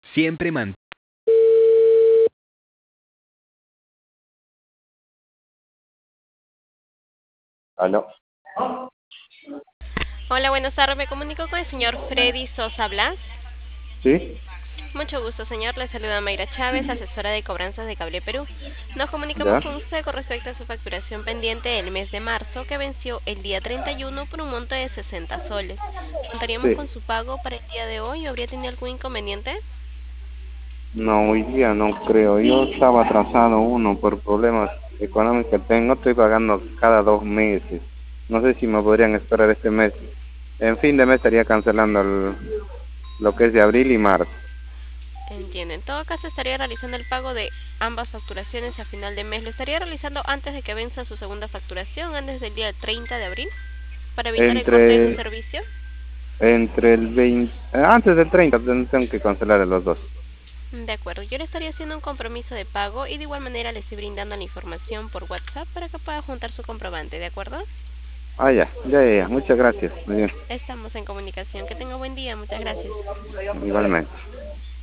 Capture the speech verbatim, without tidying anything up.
Siempre mantén. Aló. Hola, buenas tardes. Me comunico con el señor Freddy Sosa Blas. ¿Sí? Mucho gusto, señor. Le saluda Mayra Chávez, asesora de cobranzas de Cable Perú. Nos comunicamos ¿Ya? con usted con respecto a su facturación pendiente del mes de marzo, que venció el día treinta y uno por un monto de sesenta soles. ¿Contaríamos con Sí. su pago para el día de hoy o habría tenido algún inconveniente? No, hoy día no creo. Yo estaba atrasado uno por problemas económicos que tengo. Estoy pagando cada dos meses. No sé si me podrían esperar este mes. En fin de mes estaría cancelando el- lo que es de abril y marzo. Entiendo. En todo caso, estaría realizando el pago de ambas facturaciones a final de mes. ¿Lo estaría realizando antes de que venza su segunda facturación, antes del día treinta de abril, para evitar el corte de su Entre, servicio? entre el veinte, eh, antes del treinta ten- tengo que cancelar los dos. De acuerdo, yo le estaría haciendo un compromiso de pago y de igual manera le estoy brindando la información por WhatsApp para que pueda juntar su comprobante, ¿de acuerdo? Ah, ya, ya, ya, ya. Muchas gracias. Muy bien. Estamos en comunicación. Que tenga buen día. Muchas gracias. Igualmente.